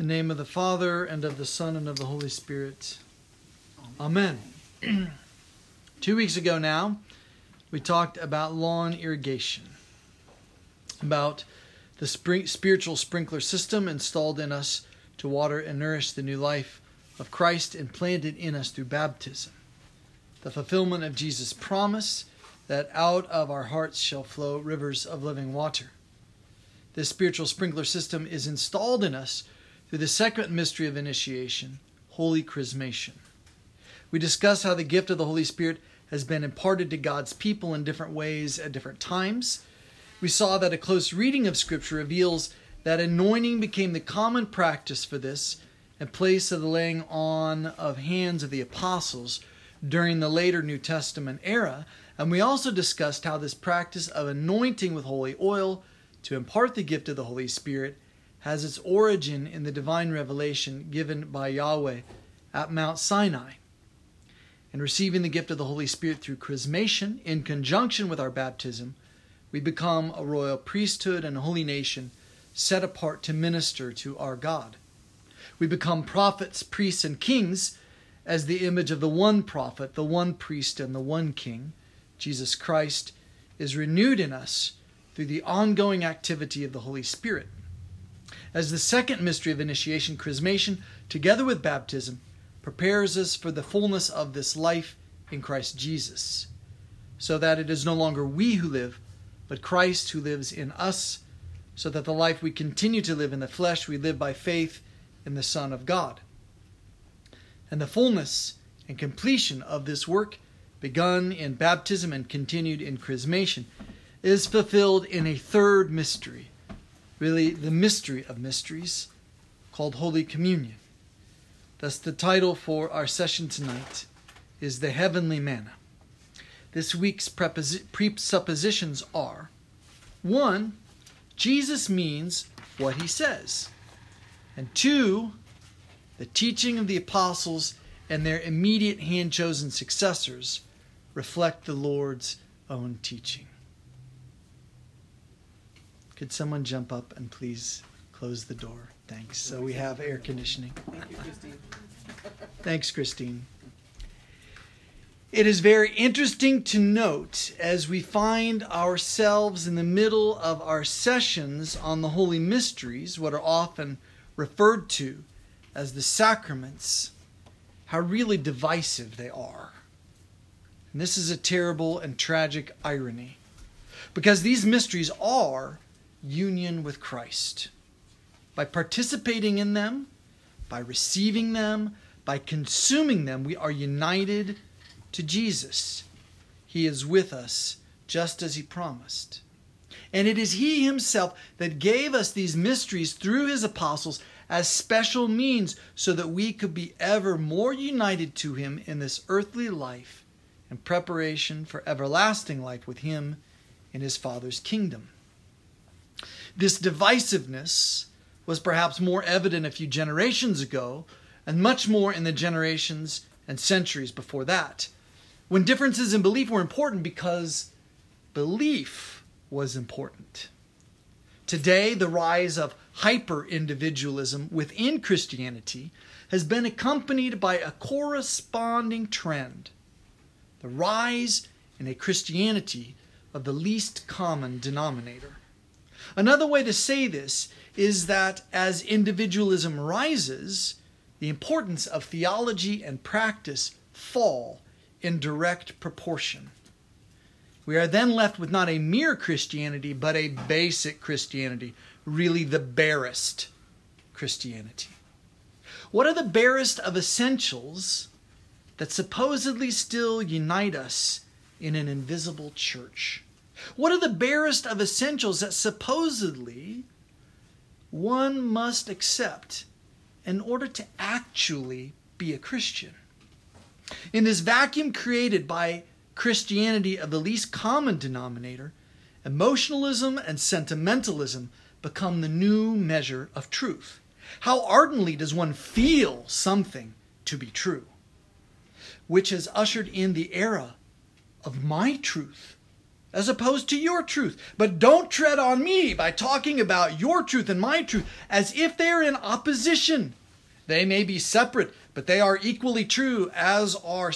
In the name of the Father, and of the Son, and of the Holy Spirit. Amen. 2 weeks ago now, we talked about lawn irrigation, about the spiritual sprinkler system installed in us to water and nourish the new life of Christ implanted in us through baptism, the fulfillment of Jesus' promise that out of our hearts shall flow rivers of living water. This spiritual sprinkler system is installed in us through the second mystery of initiation, Holy Chrismation. We discussed how the gift of the Holy Spirit has been imparted to God's people in different ways at different times. We saw that a close reading of Scripture reveals that anointing became the common practice for this in place of the laying on of hands of the apostles during the later New Testament era. And we also discussed how this practice of anointing with holy oil to impart the gift of the Holy Spirit has its origin in the divine revelation given by Yahweh at Mount Sinai. In receiving the gift of the Holy Spirit through chrismation, in conjunction with our baptism, we become a royal priesthood and a holy nation set apart to minister to our God. We become prophets, priests, and kings as the image of the one prophet, the one priest, and the one king, Jesus Christ, is renewed in us through the ongoing activity of the Holy Spirit. As the second mystery of initiation, chrismation, together with baptism, prepares us for the fullness of this life in Christ Jesus, so that it is no longer we who live, but Christ who lives in us, so that the life we continue to live in the flesh, we live by faith in the Son of God. And the fullness and completion of this work, begun in baptism and continued in chrismation, is fulfilled in a third mystery, really the mystery of mysteries, called Holy Communion. Thus the title for our session tonight is The Heavenly Manna. This week's presuppositions are: 1, Jesus means what he says. And 2, the teaching of the apostles and their immediate hand-chosen successors reflect the Lord's own teaching. Could someone jump up and please close the door? Thanks. So we have air conditioning. Thank you, Christine. Thanks, Christine. It is very interesting to note as we find ourselves in the middle of our sessions on the Holy Mysteries, what are often referred to as the sacraments, how really divisive they are. And this is a terrible and tragic irony, because these mysteries are union with Christ. By participating in them, by receiving them, by consuming them, we are united to Jesus. He is with us just as he promised. And it is he himself that gave us these mysteries through his apostles as special means so that we could be ever more united to him in this earthly life in preparation for everlasting life with him in his Father's kingdom. This divisiveness was perhaps more evident a few generations ago, and much more in the generations and centuries before that, when differences in belief were important because belief was important. Today, the rise of hyper-individualism within Christianity has been accompanied by a corresponding trend: the rise in a Christianity of the least common denominator. Another way to say this is that as individualism rises, the importance of theology and practice fall in direct proportion. We are then left with not a mere Christianity, but a basic Christianity, really the barest Christianity. What are the barest of essentials that supposedly still unite us in an invisible church? What are the barest of essentials that supposedly one must accept in order to actually be a Christian? In this vacuum created by Christianity of the least common denominator, emotionalism and sentimentalism become the new measure of truth. How ardently does one feel something to be true? Which has ushered in the era of my truth, as opposed to your truth. But don't tread on me by talking about your truth and my truth as if they are in opposition. They may be separate, but they are equally true, as are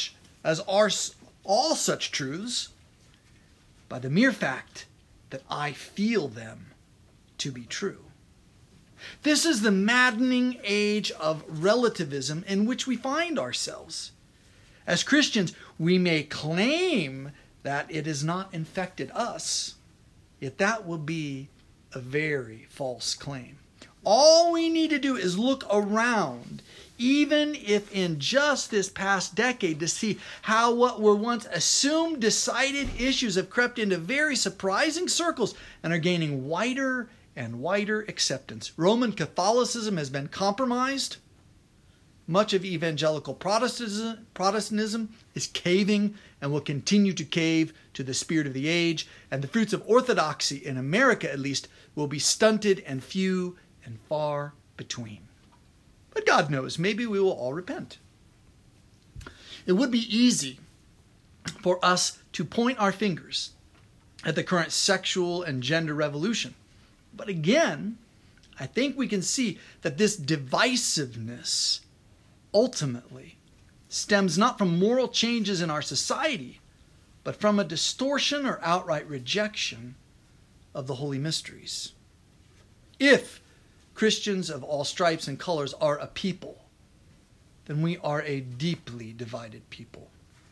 all such truths, by the mere fact that I feel them to be true. This is the maddening age of relativism in which we find ourselves. As Christians, we may claim that it has not infected us, yet that will be a very false claim. All we need to do is look around, even if in just this past decade, to see how what were once assumed decided issues have crept into very surprising circles and are gaining wider and wider acceptance. Roman Catholicism has been compromised. Much of evangelical Protestantism is caving and will continue to cave to the spirit of the age, and the fruits of orthodoxy, in America at least, will be stunted and few and far between. But God knows, maybe we will all repent. It would be easy for us to point our fingers at the current sexual and gender revolution. But again, I think we can see that this divisiveness ultimately stems not from moral changes in our society, but from a distortion or outright rejection of the holy mysteries. If Christians of all stripes and colors are a people, then we are a deeply divided people.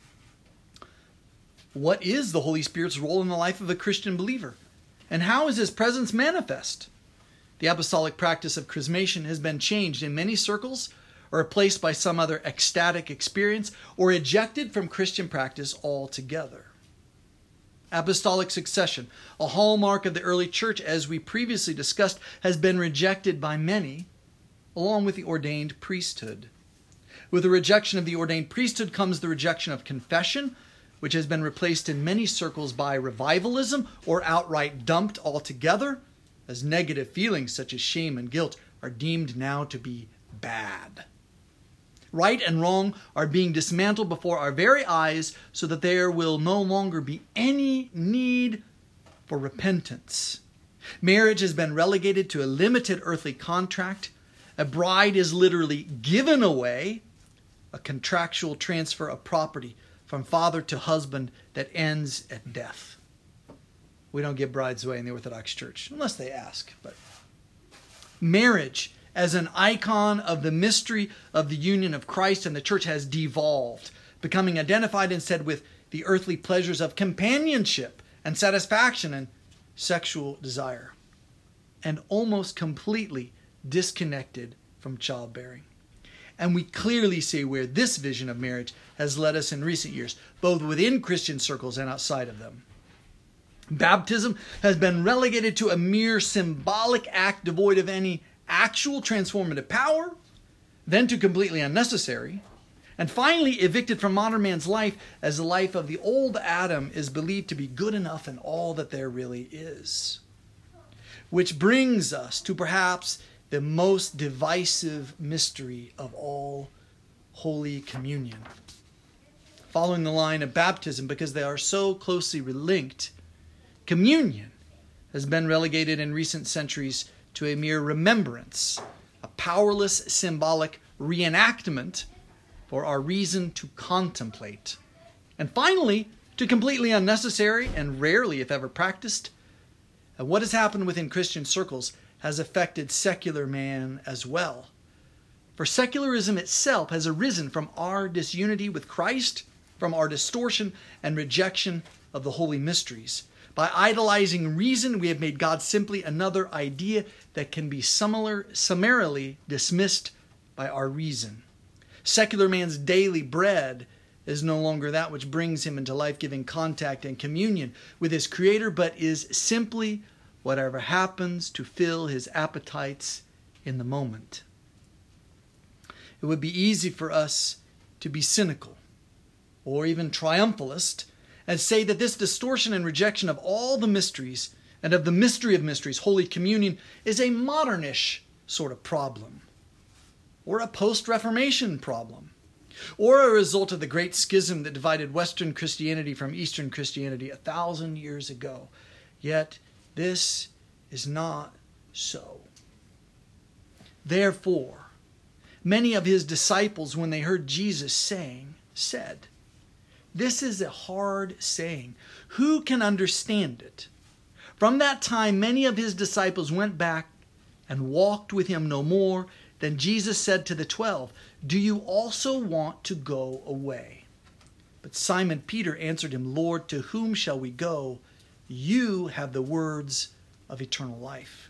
What is the Holy Spirit's role in the life of a Christian believer? And how is his presence manifest? The apostolic practice of chrismation has been changed in many circles, or replaced by some other ecstatic experience, or ejected from Christian practice altogether. Apostolic succession, a hallmark of the early church, as we previously discussed, has been rejected by many, along with the ordained priesthood. With the rejection of the ordained priesthood comes the rejection of confession, which has been replaced in many circles by revivalism, or outright dumped altogether, as negative feelings such as shame and guilt are deemed now to be bad. Right and wrong are being dismantled before our very eyes, so that there will no longer be any need for repentance. Marriage has been relegated to a limited earthly contract. A bride is literally given away, a contractual transfer of property from father to husband that ends at death. We don't give brides away in the Orthodox Church, unless they ask. But marriage, as an icon of the mystery of the union of Christ and the church, has devolved, becoming identified instead with the earthly pleasures of companionship and satisfaction and sexual desire, and almost completely disconnected from childbearing. And we clearly see where this vision of marriage has led us in recent years, both within Christian circles and outside of them. Baptism has been relegated to a mere symbolic act devoid of any actual transformative power, then to completely unnecessary, and finally evicted from modern man's life, as the life of the old Adam is believed to be good enough and all that there really is. Which brings us to perhaps the most divisive mystery of all, Holy Communion. Following the line of baptism, because they are so closely linked, communion has been relegated in recent centuries to a mere remembrance, a powerless symbolic reenactment for our reason to contemplate. And finally, to completely unnecessary and rarely, if ever, practiced. And what has happened within Christian circles has affected secular man as well. For secularism itself has arisen from our disunity with Christ, from our distortion and rejection of the holy mysteries. By idolizing reason, we have made God simply another idea that can be summarily dismissed by our reason. Secular man's daily bread is no longer that which brings him into life-giving contact and communion with his Creator, but is simply whatever happens to fill his appetites in the moment. It would be easy for us to be cynical or even triumphalist and say that this distortion and rejection of all the mysteries and of the mystery of mysteries, Holy Communion, is a modernish sort of problem or a post-Reformation problem. or a result of the great schism that divided Western Christianity from Eastern Christianity 1,000 years ago. Yet this is not so. Therefore, many of his disciples, when they heard Jesus saying, said, "This is a hard saying. Who can understand it?" From that time, many of his disciples went back and walked with him no more. Then Jesus said to the 12, "Do you also want to go away?" But Simon Peter answered him, "Lord, to whom shall we go? You have the words of eternal life."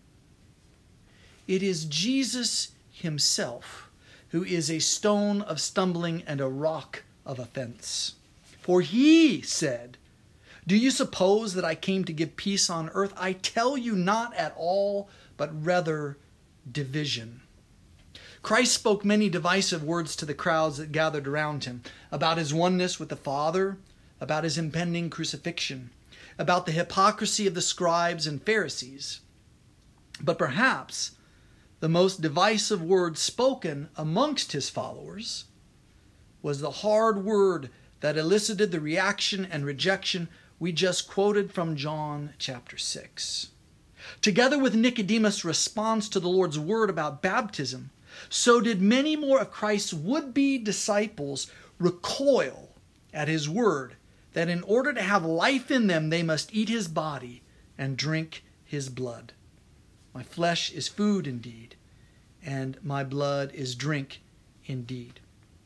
It is Jesus himself who is a stone of stumbling and a rock of offense. For he said, "Do you suppose that I came to give peace on earth? I tell you, not at all, but rather division." Christ spoke many divisive words to the crowds that gathered around him about his oneness with the Father, about his impending crucifixion, about the hypocrisy of the scribes and Pharisees. But perhaps the most divisive word spoken amongst his followers was the hard word that elicited the reaction and rejection we just quoted from John chapter 6. Together with Nicodemus' response to the Lord's word about baptism, so did many more of Christ's would-be disciples recoil at his word that in order to have life in them, they must eat his body and drink his blood. My flesh is food indeed, and my blood is drink indeed.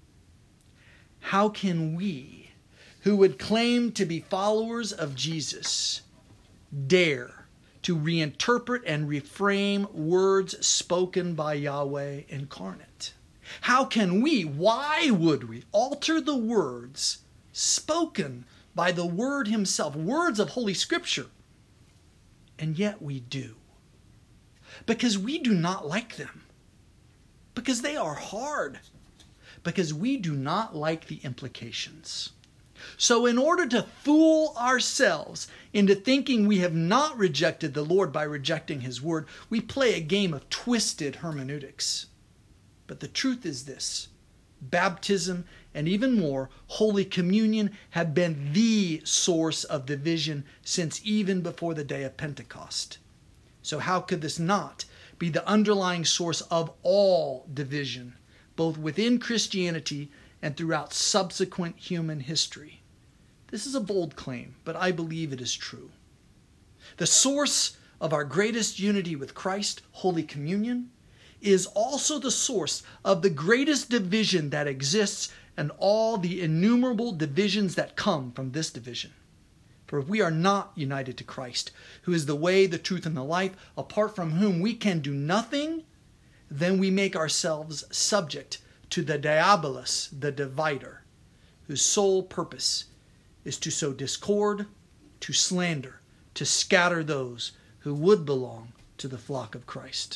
How can we, who would claim to be followers of Jesus, dare to reinterpret and reframe words spoken by Yahweh incarnate? How can we, why would we alter the words spoken by the Word himself, words of Holy Scripture? And yet we do. Because we do not like them. Because they are hard. Because we do not like the implications. So in order to fool ourselves into thinking we have not rejected the Lord by rejecting his word, we play a game of twisted hermeneutics. But the truth is this: baptism and even more, Holy Communion have been the source of division since even before the day of Pentecost. So how could this not be the underlying source of all division, both within Christianity and throughout subsequent human history? This is a bold claim, but I believe it is true. The source of our greatest unity with Christ, Holy Communion, is also the source of the greatest division that exists and all the innumerable divisions that come from this division. For if we are not united to Christ, who is the way, the truth, and the life, apart from whom we can do nothing, then we make ourselves subject to the diabolus, the divider, whose sole purpose is to sow discord, to slander, to scatter those who would belong to the flock of Christ.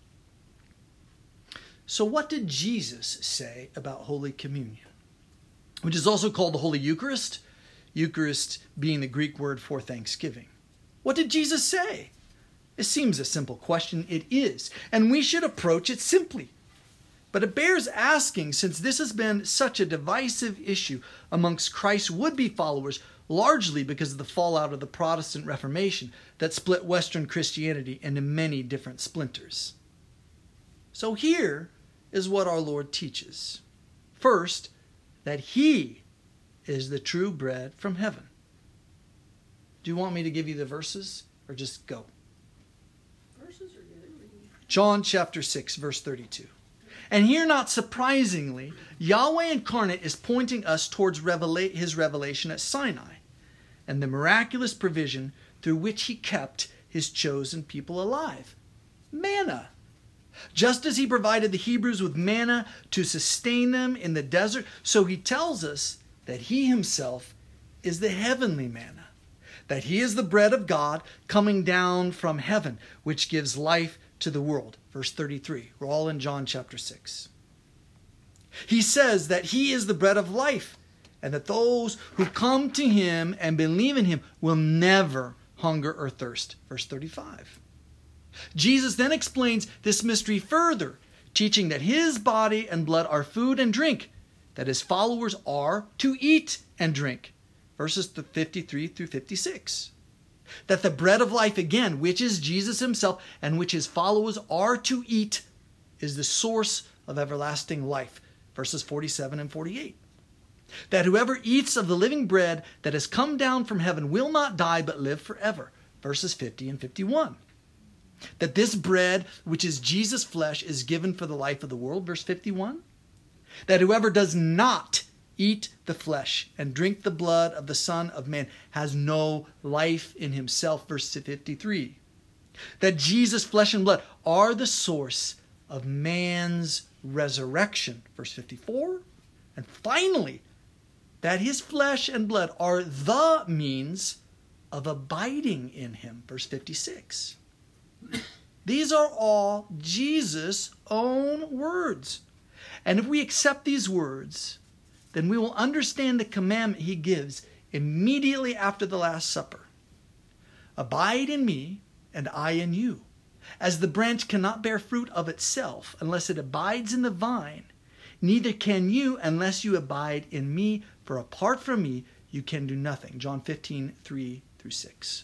So what did Jesus say about Holy Communion, which is also called the Holy Eucharist, Eucharist being the Greek word for thanksgiving? What did Jesus say? It seems a simple question. It is, and we should approach it simply. But it bears asking, since this has been such a divisive issue amongst Christ's would-be followers, largely because of the fallout of the Protestant Reformation that split Western Christianity into many different splinters. So here is what our Lord teaches. First, that he is the true bread from heaven. Do you want me to give you the verses or just go? Verses are good. John chapter 6, verse 32. And here, not surprisingly, Yahweh incarnate is pointing us towards his revelation at Sinai and the miraculous provision through which he kept his chosen people alive. Manna. Just as he provided the Hebrews with manna to sustain them in the desert, so he tells us that he himself is the heavenly manna, that he is the bread of God coming down from heaven, which gives life to the world. Verse 33. We're all in John chapter 6. He says that he is the bread of life, and that those who come to him and believe in him will never hunger or thirst. Verse 35. Jesus then explains this mystery further, teaching that his body and blood are food and drink, that his followers are to eat and drink. Verses 53 through 56. That the bread of life, again, which is Jesus himself and which his followers are to eat, is the source of everlasting life. Verses 47 and 48. That whoever eats of the living bread that has come down from heaven will not die but live forever. Verses 50 and 51. That this bread, which is Jesus' flesh, is given for the life of the world. Verse 51. That whoever does not eat the flesh and drink the blood of the Son of Man has no life in himself. Verse 53. That Jesus' flesh and blood are the source of man's resurrection. Verse 54. And finally, that his flesh and blood are the means of abiding in him. Verse 56. These are all Jesus' own words. And if we accept these words, then we will understand the commandment he gives immediately after the Last Supper. Abide in me, and I in you. As the branch cannot bear fruit of itself unless it abides in the vine, neither can you unless you abide in me, for apart from me you can do nothing. John 15, 3 through 6.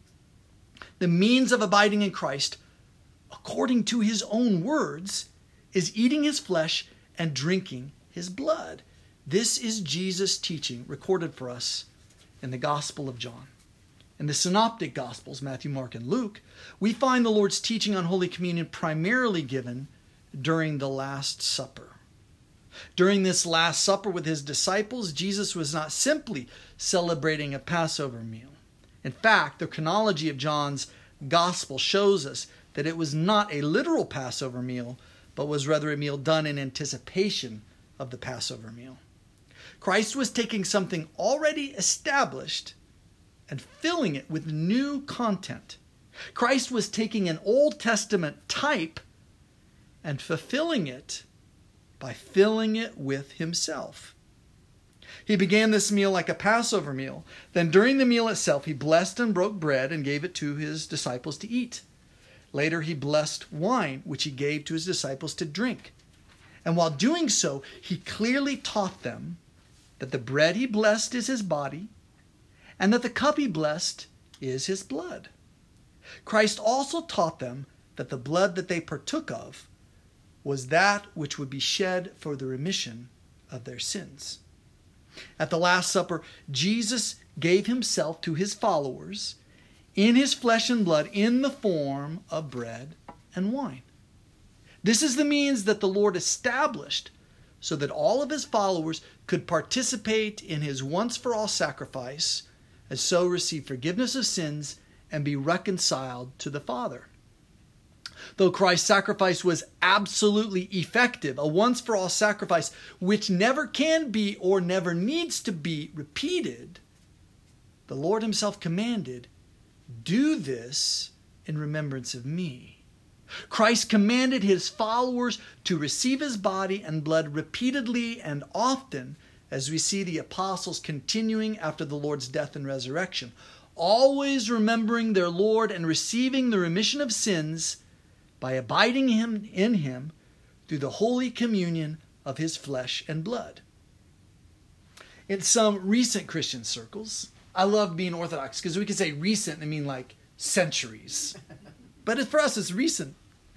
The means of abiding in Christ, according to his own words, is eating his flesh and drinking his blood. This is Jesus' teaching recorded for us in the Gospel of John. In the Synoptic Gospels, Matthew, Mark, and Luke, we find the Lord's teaching on Holy Communion primarily given during the Last Supper. During this Last Supper with his disciples, Jesus was not simply celebrating a Passover meal. In fact, the chronology of John's Gospel shows us that it was not a literal Passover meal, but was rather a meal done in anticipation of the Passover meal. Christ was taking something already established and filling it with new content. Christ was taking an Old Testament type and fulfilling it by filling it with himself. He began this meal like a Passover meal. Then during the meal itself, he blessed and broke bread and gave it to his disciples to eat. Later, he blessed wine, which he gave to his disciples to drink. And while doing so, he clearly taught them that the bread he blessed is his body, and that the cup he blessed is his blood. Christ also taught them that the blood that they partook of was that which would be shed for the remission of their sins. At the Last Supper, Jesus gave himself to his followers in his flesh and blood in the form of bread and wine. This is the means that the Lord established so that all of his followers could participate in his once-for-all sacrifice and so receive forgiveness of sins and be reconciled to the Father. Though Christ's sacrifice was absolutely effective, a once-for-all sacrifice which never can be or never needs to be repeated, the Lord himself commanded, "Do this in remembrance of me." Christ commanded his followers to receive his body and blood repeatedly and often, as we see the apostles continuing after the Lord's death and resurrection, always remembering their Lord and receiving the remission of sins by abiding in him through the holy communion of his flesh and blood. In some recent Christian circles, I love being Orthodox because we can say recent and mean like centuries. But for us, it's recent.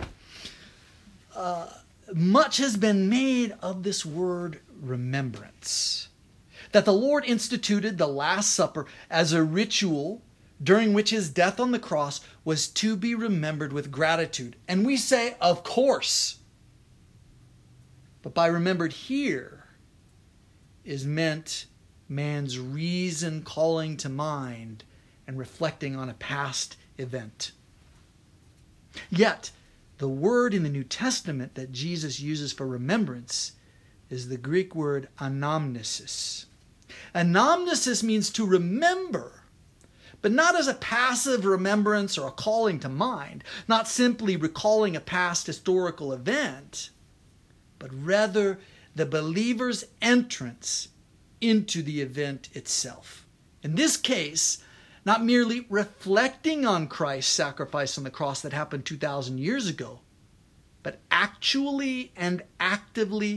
Much has been made of this word remembrance. That the Lord instituted the Last Supper as a ritual during which his death on the cross was to be remembered with gratitude. And we say, of course. But by remembered here is meant man's reason calling to mind and reflecting on a past event. Yet, the word in the New Testament that Jesus uses for remembrance is the Greek word anamnesis. Anamnesis means to remember, but not as a passive remembrance or a calling to mind, not simply recalling a past historical event, but rather the believer's entrance into the event itself. In this case, not merely reflecting on Christ's sacrifice on the cross that happened 2,000 years ago, but actually and actively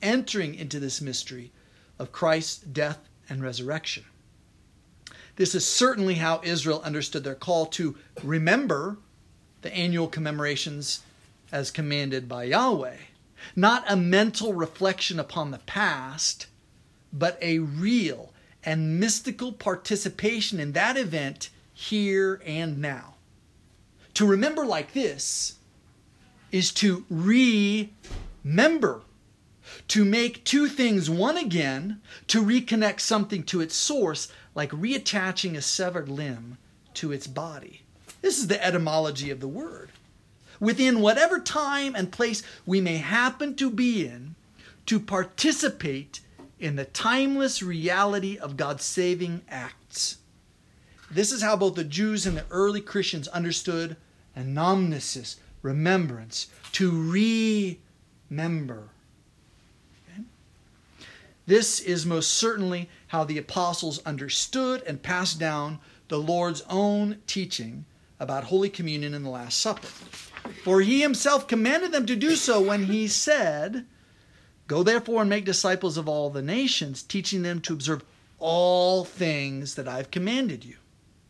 entering into this mystery of Christ's death and resurrection. This is certainly how Israel understood their call to remember the annual commemorations as commanded by Yahweh. Not a mental reflection upon the past, but a real and mystical participation in that event here and now. To remember like this is to remember, to make two things one again, to reconnect something to its source, like reattaching a severed limb to its body. This is the etymology of the word. Within whatever time and place we may happen to be in, to participate in the timeless reality of God's saving acts. This is how both the Jews and the early Christians understood anamnesis, remembrance, to remember. Okay? This is most certainly how the apostles understood and passed down the Lord's own teaching about Holy Communion and the Last Supper. For he himself commanded them to do so when he said, "Go therefore and make disciples of all the nations, teaching them to observe all things that I have commanded you."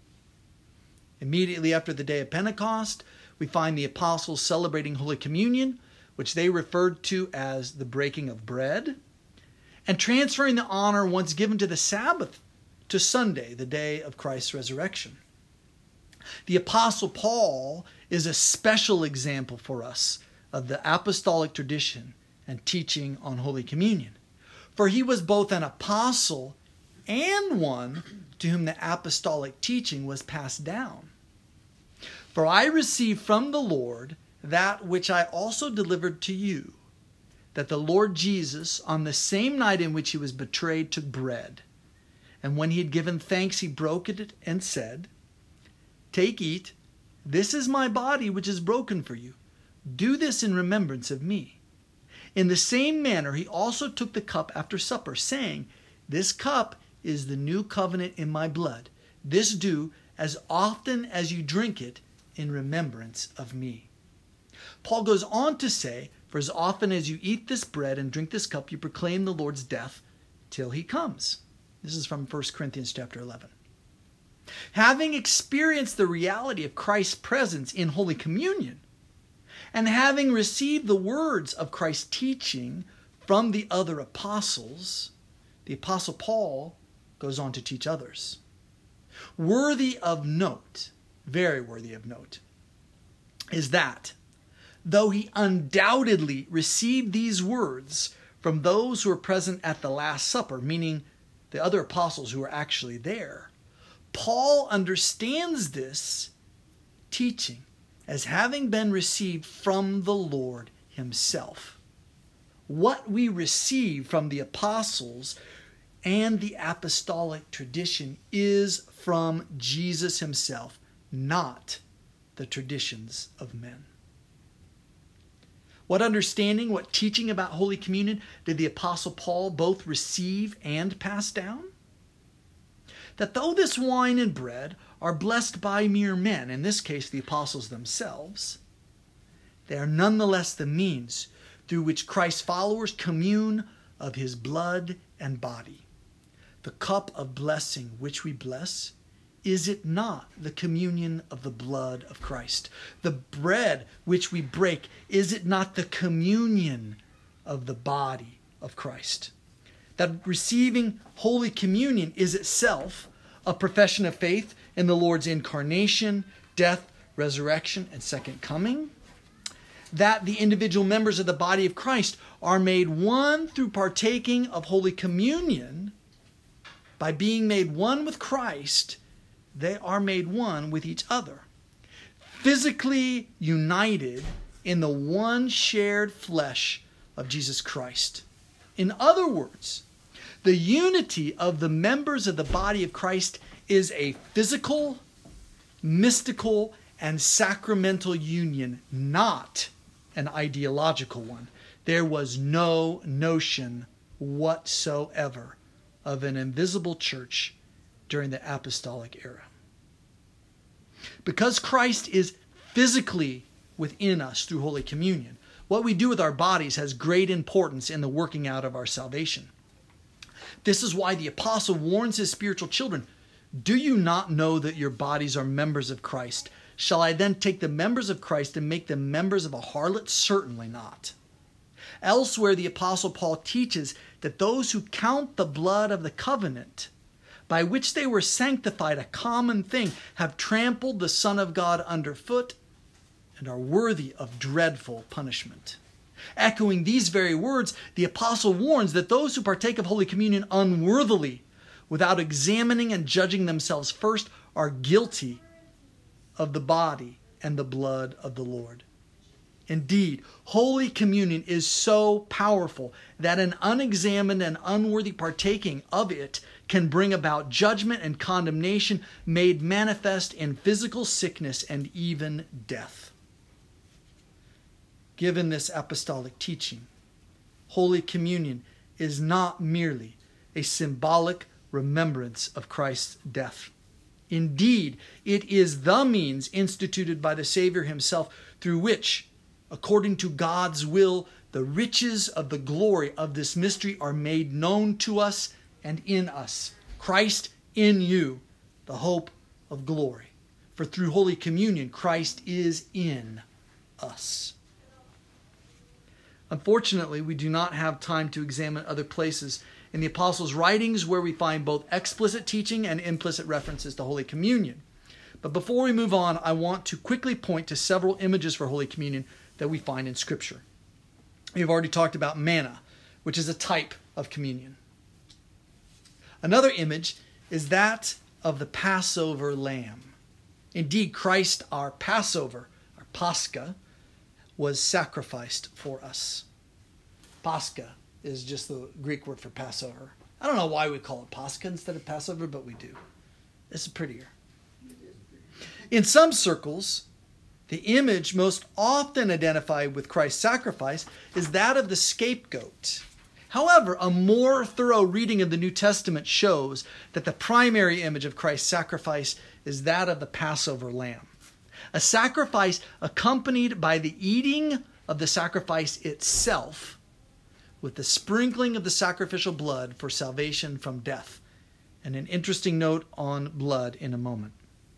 Immediately after the day of Pentecost, we find the apostles celebrating Holy Communion, which they referred to as the breaking of bread, and transferring the honor once given to the Sabbath to Sunday, the day of Christ's resurrection. The Apostle Paul is a special example for us of the apostolic tradition and teaching on Holy Communion. For he was both an apostle and one to whom the apostolic teaching was passed down. "For I received from the Lord that which I also delivered to you, that the Lord Jesus, on the same night in which he was betrayed, took bread. And when he had given thanks, he broke it and said, 'Take, eat, this is my body which is broken for you. Do this in remembrance of me.' In the same manner he also took the cup after supper, saying, 'This cup is the new covenant in my blood. This do as often as you drink it in remembrance of me.'" Paul goes on to say, "For as often as you eat this bread and drink this cup, you proclaim the Lord's death till he comes." This is from 1 Corinthians chapter 11. Having experienced the reality of Christ's presence in Holy Communion, and having received the words of Christ's teaching from the other apostles, the Apostle Paul goes on to teach others. Worthy of note, very worthy of note, is that though he undoubtedly received these words from those who were present at the Last Supper, meaning the other apostles who were actually there, Paul understands this teaching as having been received from the Lord himself. What we receive from the apostles and the apostolic tradition is from Jesus himself, not the traditions of men. What understanding, what teaching about Holy Communion did the Apostle Paul both receive and pass down? That though this wine and bread are blessed by mere men, in this case the apostles themselves, they are nonetheless the means through which Christ's followers commune of his blood and body. The cup of blessing which we bless, is it not the communion of the blood of Christ? The bread which we break, is it not the communion of the body of Christ? That receiving Holy Communion is itself a profession of faith in the Lord's incarnation, death, resurrection, and second coming. That the individual members of the body of Christ are made one through partaking of Holy Communion. By being made one with Christ, they are made one with each other, physically united in the one shared flesh of Jesus Christ. In other words, the unity of the members of the body of Christ is a physical, mystical, and sacramental union, not an ideological one. There was no notion whatsoever of an invisible church during the apostolic era. Because Christ is physically within us through Holy Communion, What we do with our bodies has great importance in the working out of our salvation. This is why the apostle warns his spiritual children, "Do you not know that your bodies are members of Christ? Shall I then take the members of Christ and make them members of a harlot? Certainly not." Elsewhere, the apostle Paul teaches that those who count the blood of the covenant by which they were sanctified a common thing have trampled the Son of God underfoot and are worthy of dreadful punishment. Echoing these very words, the apostle warns that those who partake of Holy Communion unworthily, without examining and judging themselves first, are guilty of the body and the blood of the Lord. Indeed, Holy Communion is so powerful that an unexamined and unworthy partaking of it can bring about judgment and condemnation made manifest in physical sickness and even death. Given this apostolic teaching, Holy Communion is not merely a symbolic remembrance of Christ's death. Indeed, it is the means instituted by the Savior himself through which, according to God's will, the riches of the glory of this mystery are made known to us and in us. Christ in you, the hope of glory. For through Holy Communion, Christ is in us. Unfortunately, we do not have time to examine other places in the apostles' writings where we find both explicit teaching and implicit references to Holy Communion. But before we move on, I want to quickly point to several images for Holy Communion that we find in Scripture. We've already talked about manna, which is a type of communion. Another image is that of the Passover lamb. Indeed, Christ, our Passover, our Pascha, was sacrificed for us. Pascha is just the Greek word for Passover. I don't know why we call it Pascha instead of Passover, but we do. This is prettier. In some circles, the image most often identified with Christ's sacrifice is that of the scapegoat. However, a more thorough reading of the New Testament shows that the primary image of Christ's sacrifice is that of the Passover lamb. A sacrifice accompanied by the eating of the sacrifice itself with the sprinkling of the sacrificial blood for salvation from death. And an interesting note on blood in a moment.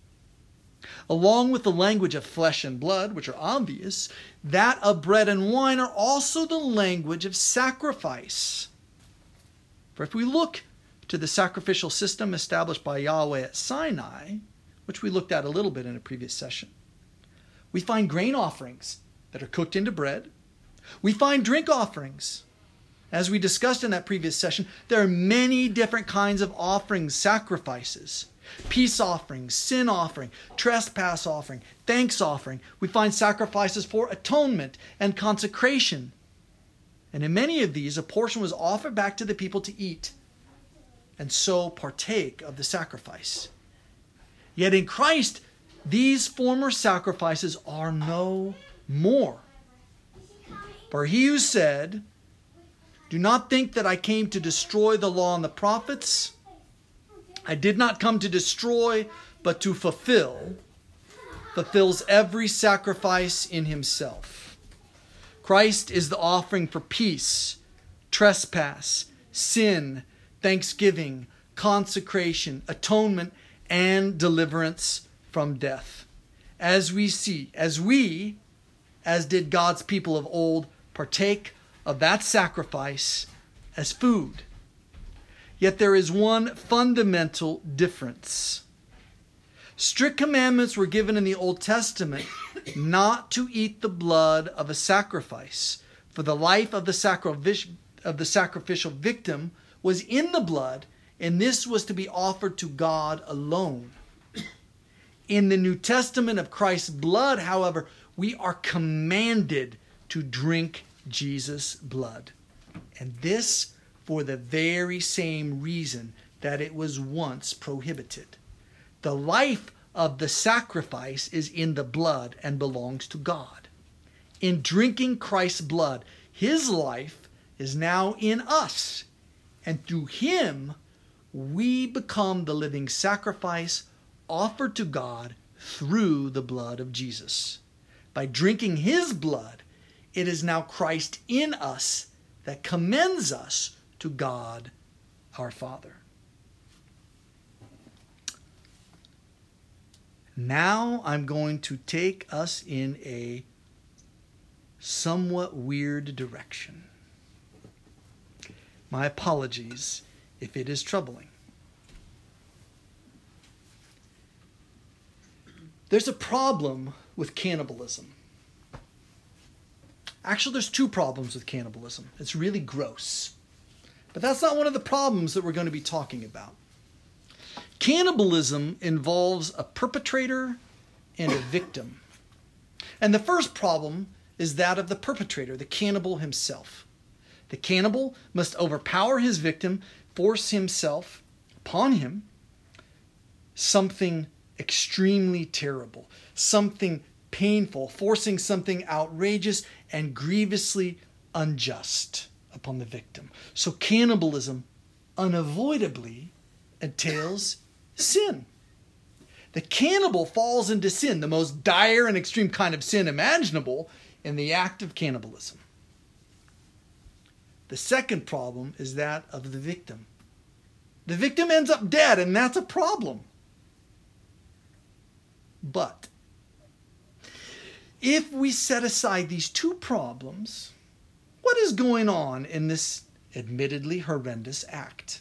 Along with the language of flesh and blood, which are obvious, that of bread and wine are also the language of sacrifice. For if we look to the sacrificial system established by Yahweh at Sinai, which we looked at a little bit in a previous session, we find grain offerings that are cooked into bread. We find drink offerings. As we discussed in that previous session, there are many different kinds of offerings, sacrifices. Peace offering, sin offering, trespass offering, thanks offering. We find sacrifices for atonement and consecration. And in many of these, a portion was offered back to the people to eat, and so partake of the sacrifice. Yet in Christ, these former sacrifices are no more. For he who said, "Do not think that I came to destroy the law and the prophets. I did not come to destroy, but to fulfill," fulfills every sacrifice in himself. Christ is the offering for peace, trespass, sin, thanksgiving, consecration, atonement, and deliverance from death. As we see, as did God's people of old, partake of that sacrifice as food. Yet there is one fundamental difference. Strict commandments were given in the Old Testament not to eat the blood of a sacrifice, for the life of the sacrificial victim was in the blood, and this was to be offered to God alone. In the New Testament of Christ's blood, however, we are commanded to drink Jesus' blood. And this for the very same reason that it was once prohibited. The life of the sacrifice is in the blood and belongs to God. In drinking Christ's blood, his life is now in us, and through him we become the living sacrifice offered to God through the blood of Jesus. By drinking his blood, it is now Christ in us that commends us to God our Father. Now I'm going to take us in a somewhat weird direction. My apologies if it is troubling. There's a problem with cannibalism. Actually, there's two problems with cannibalism. It's really gross. But that's not one of the problems that we're going to be talking about. Cannibalism involves a perpetrator and a victim. And the first problem is that of the perpetrator, the cannibal himself. The cannibal must overpower his victim, force himself upon him something extremely terrible, something painful, forcing something outrageous and grievously unjust upon the victim. So cannibalism unavoidably entails sin. The cannibal falls into sin, the most dire and extreme kind of sin imaginable, in the act of cannibalism. The second problem is that of the victim. The victim ends up dead, and that's a problem. But if we set aside these two problems, what is going on in this admittedly horrendous act?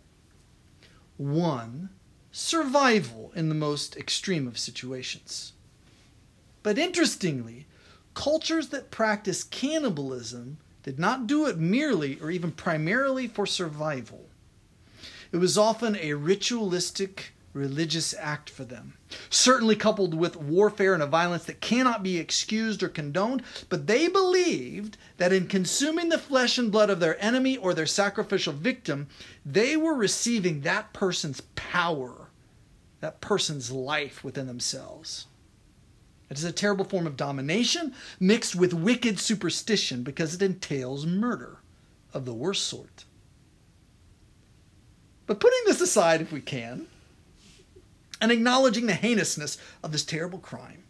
One, survival in the most extreme of situations. But interestingly, cultures that practice cannibalism did not do it merely or even primarily for survival. It was often a ritualistic religious act for them, certainly coupled with warfare and a violence that cannot be excused or condoned, but they believed that in consuming the flesh and blood of their enemy or their sacrificial victim, they were receiving that person's power, that person's life within themselves. It is a terrible form of domination mixed with wicked superstition because it entails murder of the worst sort. But putting this aside if we can, and acknowledging the heinousness of this terrible crime,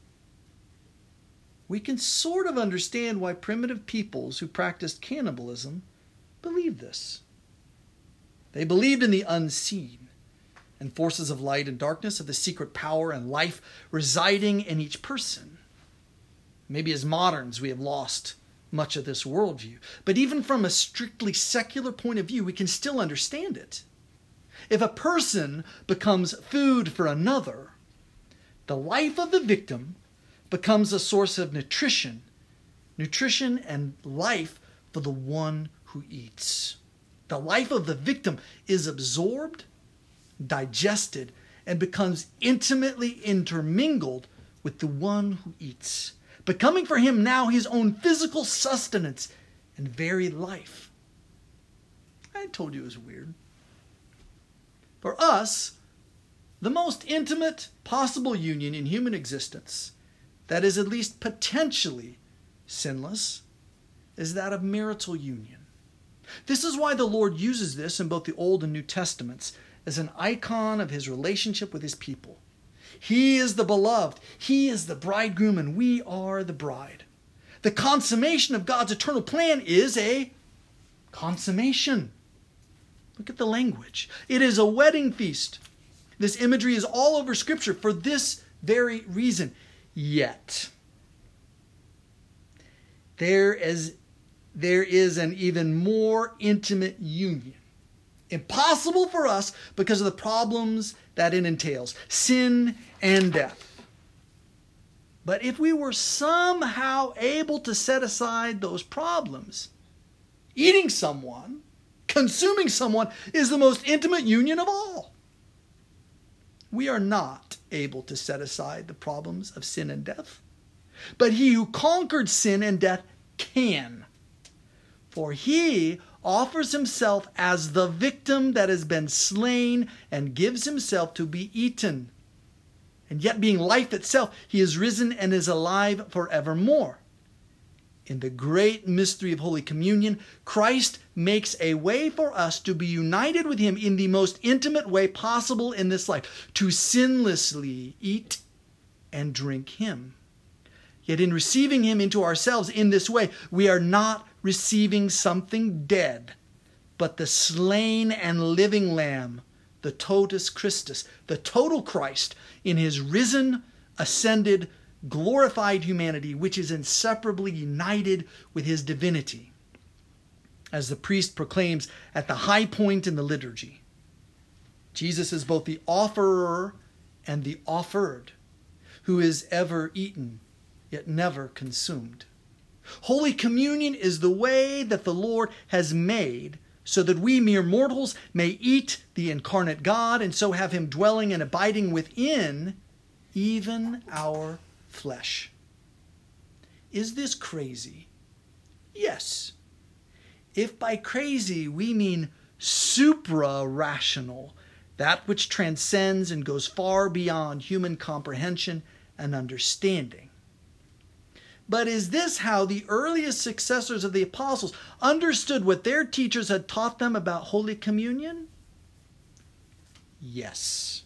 we can sort of understand why primitive peoples who practiced cannibalism believed this. They believed in the unseen and forces of light and darkness, of the secret power and life residing in each person. Maybe as moderns we have lost much of this worldview, but even from a strictly secular point of view, we can still understand it. If a person becomes food for another, the life of the victim becomes a source of nutrition and life for the one who eats. The life of the victim is absorbed, digested, and becomes intimately intermingled with the one who eats, becoming for him now his own physical sustenance and very life. I told you it was weird. For us, the most intimate possible union in human existence that is at least potentially sinless is that of marital union. This is why the Lord uses this in both the Old and New Testaments as an icon of his relationship with his people. He is the beloved, he is the bridegroom, and we are the bride. The consummation of God's eternal plan is a consummation. Look at the language. It is a wedding feast. This imagery is all over Scripture for this very reason. Yet, there is an even more intimate union. Impossible for us because of the problems that it entails. Sin and death. But if we were somehow able to set aside those problems, eating someone, consuming someone is the most intimate union of all. We are not able to set aside the problems of sin and death, but he who conquered sin and death can. For he offers himself as the victim that has been slain and gives himself to be eaten. And yet being life itself, he is risen and is alive forevermore. In the great mystery of Holy Communion, Christ makes a way for us to be united with him in the most intimate way possible in this life, to sinlessly eat and drink him. Yet in receiving him into ourselves in this way, we are not receiving something dead, but the slain and living Lamb, the totus Christus, the total Christ in his risen, ascended, glorified humanity, which is inseparably united with his divinity, as the priest proclaims at the high point in the liturgy. Jesus is both the offerer and the offered, who is ever eaten, yet never consumed. Holy Communion is the way that the Lord has made so that we mere mortals may eat the incarnate God and so have him dwelling and abiding within even our flesh. Is this crazy? Yes. If by crazy we mean supra-rational, that which transcends and goes far beyond human comprehension and understanding. But is this how the earliest successors of the apostles understood what their teachers had taught them about Holy Communion? Yes.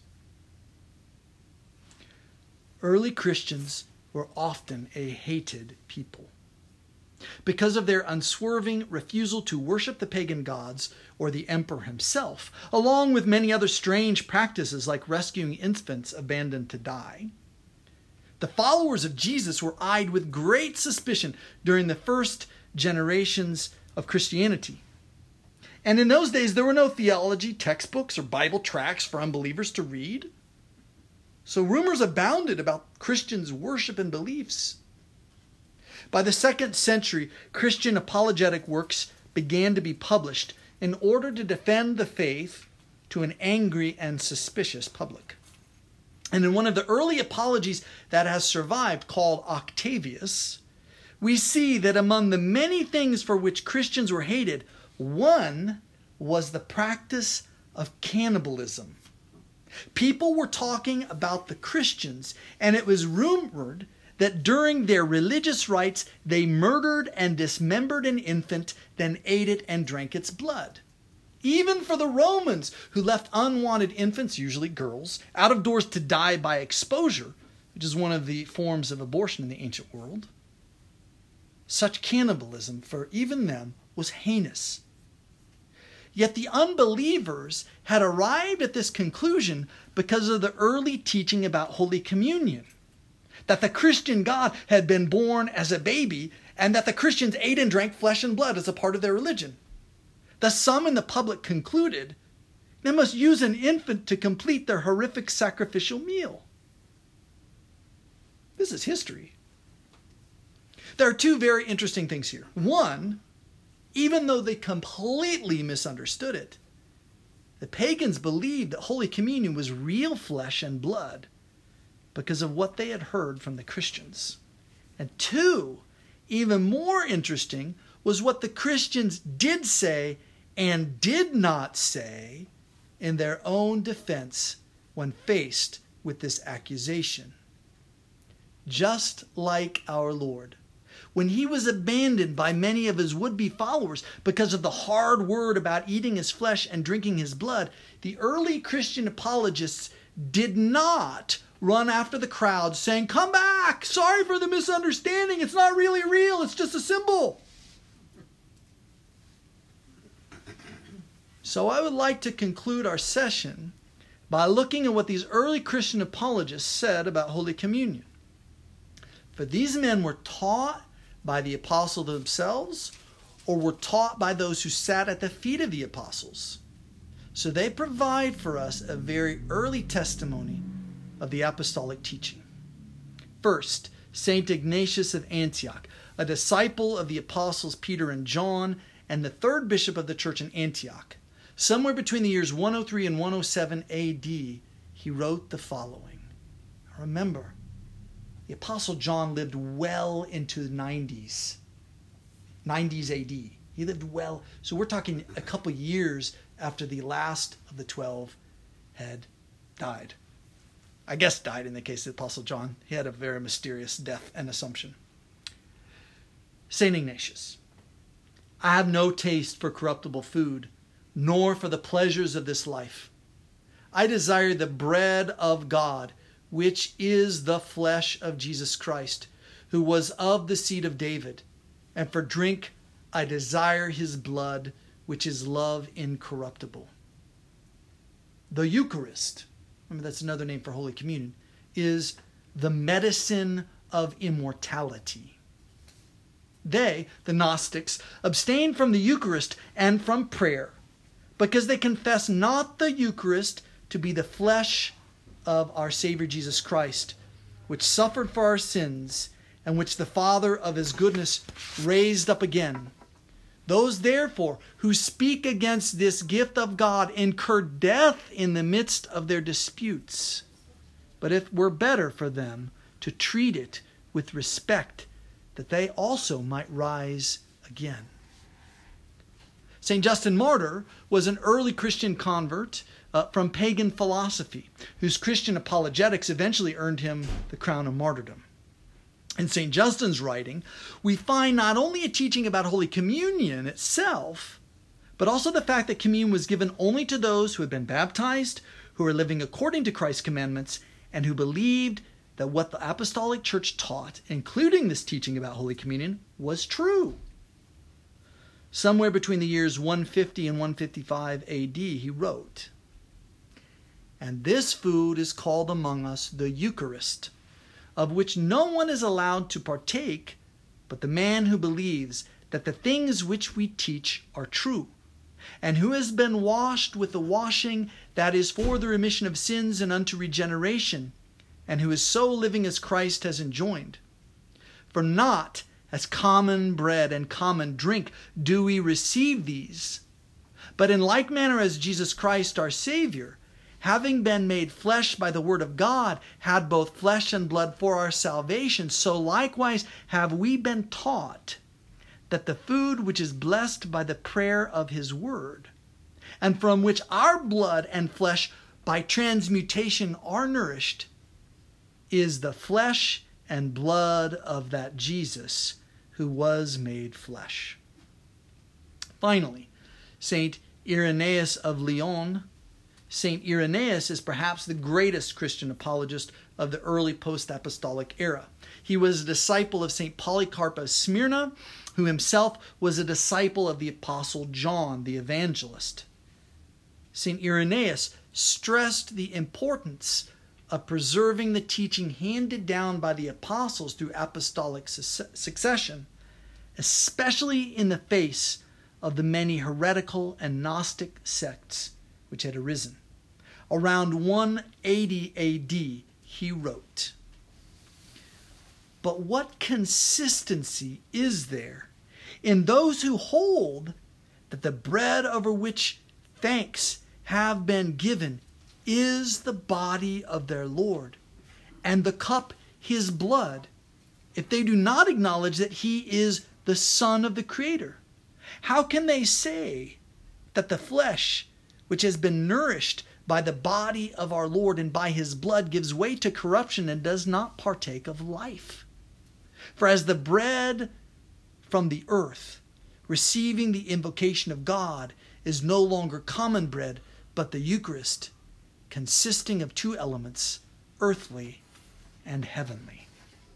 Early Christians were often a hated people. Because of their unswerving refusal to worship the pagan gods or the emperor himself, along with many other strange practices like rescuing infants abandoned to die. The followers of Jesus were eyed with great suspicion during the first generations of Christianity. And in those days, there were no theology textbooks or Bible tracts for unbelievers to read. So rumors abounded about Christians' worship and beliefs. By the 2nd century, Christian apologetic works began to be published in order to defend the faith to an angry and suspicious public. And in one of the early apologies that has survived, called Octavius, we see that among the many things for which Christians were hated, one was the practice of cannibalism. People were talking about the Christians, and it was rumored that during their religious rites they murdered and dismembered an infant, then ate it and drank its blood. Even for the Romans, who left unwanted infants, usually girls, out of doors to die by exposure, which is one of the forms of abortion in the ancient world. Such cannibalism for even them was heinous. Yet the unbelievers had arrived at this conclusion because of the early teaching about Holy Communion, that the Christian God had been born as a baby and that the Christians ate and drank flesh and blood as a part of their religion. Thus some in the public concluded they must use an infant to complete their horrific sacrificial meal. This is history. There are two very interesting things here. One, even though they completely misunderstood it, the pagans believed that Holy Communion was real flesh and blood because of what they had heard from the Christians. And two, even more interesting, was what the Christians did say and did not say in their own defense when faced with this accusation. Just like our Lord, when he was abandoned by many of his would-be followers because of the hard word about eating his flesh and drinking his blood, the early Christian apologists did not run after the crowd saying, "Come back! Sorry for the misunderstanding. It's not really real. It's just a symbol." So I would like to conclude our session by looking at what these early Christian apologists said about Holy Communion. For these men were taught by the apostles themselves or were taught by those who sat at the feet of the apostles. So they provide for us a very early testimony of the apostolic teaching. First, St. Ignatius of Antioch, a disciple of the apostles Peter and John, and the third bishop of the church in Antioch. Somewhere between the years 103 and 107 AD, he wrote the following. Remember, the Apostle John lived well into the 90s AD. He lived well. So we're talking a couple years after the last of the 12 had died. I guess died in the case of the Apostle John. He had a very mysterious death and assumption. St. Ignatius, I have no taste for corruptible food, nor for the pleasures of this life. I desire the bread of God, which is the flesh of Jesus Christ, who was of the seed of David, and for drink I desire his blood, which is love incorruptible. The Eucharist, remember that's another name for Holy Communion, is the medicine of immortality. They, the Gnostics, abstain from the Eucharist and from prayer because they confess not the Eucharist to be the flesh of our Savior Jesus Christ, which suffered for our sins and which the Father of his goodness raised up again. Those, therefore, who speak against this gift of God incur death in the midst of their disputes. But it were better for them to treat it with respect, that they also might rise again. St. Justin Martyr was an early Christian convert from pagan philosophy, whose Christian apologetics eventually earned him the crown of martyrdom. In St. Justin's writing, we find not only a teaching about Holy Communion itself, but also the fact that communion was given only to those who had been baptized, who were living according to Christ's commandments, and who believed that what the Apostolic Church taught, including this teaching about Holy Communion, was true. Somewhere between the years 150 and 155 AD, he wrote, "And this food is called among us the Eucharist, of which no one is allowed to partake but the man who believes that the things which we teach are true, and who has been washed with the washing that is for the remission of sins and unto regeneration, and who is so living as Christ has enjoined. For not as common bread and common drink do we receive these, but in like manner as Jesus Christ our Savior, having been made flesh by the word of God, had both flesh and blood for our salvation, so likewise have we been taught that the food which is blessed by the prayer of his word, and from which our blood and flesh by transmutation are nourished, is the flesh and blood of that Jesus who was made flesh." Finally, St. Irenaeus of Lyon. St. Irenaeus is perhaps the greatest Christian apologist of the early post-apostolic era. He was a disciple of St. Polycarp of Smyrna, who himself was a disciple of the Apostle John, the evangelist. St. Irenaeus stressed the importance of preserving the teaching handed down by the apostles through apostolic succession, especially in the face of the many heretical and Gnostic sects which had arisen. Around 180 AD, he wrote, "But what consistency is there in those who hold that the bread over which thanks have been given is the body of their Lord, and the cup his blood, if they do not acknowledge that he is the Son of the Creator? How can they say that the flesh, which has been nourished by the body of our Lord and by his blood, gives way to corruption and does not partake of life? For as the bread from the earth, receiving the invocation of God, is no longer common bread, but the Eucharist, consisting of two elements, earthly and heavenly."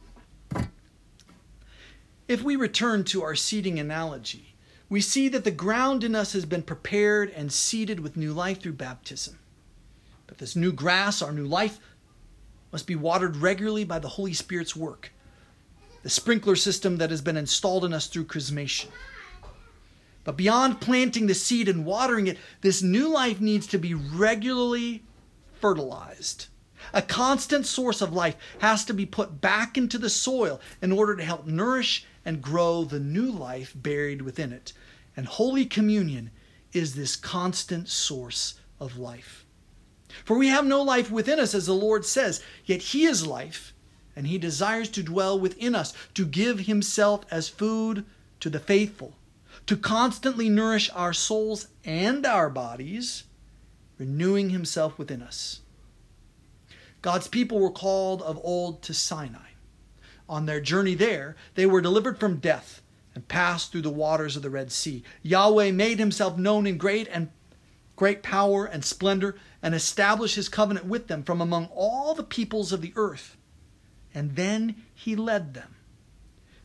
If we return to our seeding analogy, we see that the ground in us has been prepared and seeded with new life through baptism. But this new grass, our new life, must be watered regularly by the Holy Spirit's work, the sprinkler system that has been installed in us through chrismation. But beyond planting the seed and watering it, this new life needs to be regularly fertilized. A constant source of life has to be put back into the soil in order to help nourish and grow the new life buried within it. And Holy Communion is this constant source of life. For we have no life within us, as the Lord says, yet he is life, and he desires to dwell within us, to give himself as food to the faithful, to constantly nourish our souls and our bodies, renewing himself within us. God's people were called of old to Sinai. On their journey there, they were delivered from death and passed through the waters of the Red Sea. Yahweh made himself known in great power and splendor, and established his covenant with them from among all the peoples of the earth. And then he led them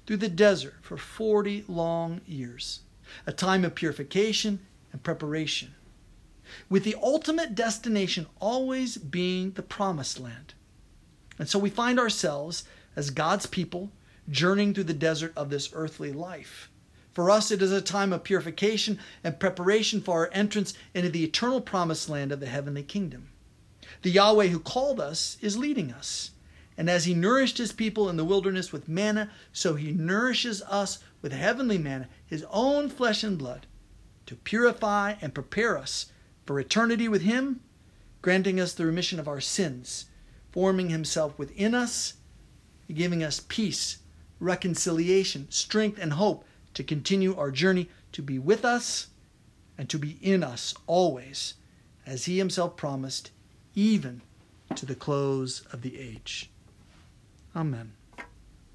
through the desert for 40 long years, a time of purification and preparation, with the ultimate destination always being the promised land. And so we find ourselves as God's people journeying through the desert of this earthly life. For us, it is a time of purification and preparation for our entrance into the eternal promised land of the heavenly kingdom. The Yahweh who called us is leading us. And as he nourished his people in the wilderness with manna, so he nourishes us with heavenly manna, his own flesh and blood, to purify and prepare us for eternity with him, granting us the remission of our sins, forming himself within us, giving us peace, reconciliation, strength, and hope to continue our journey, to be with us and to be in us always, as he himself promised, even to the close of the age. Amen.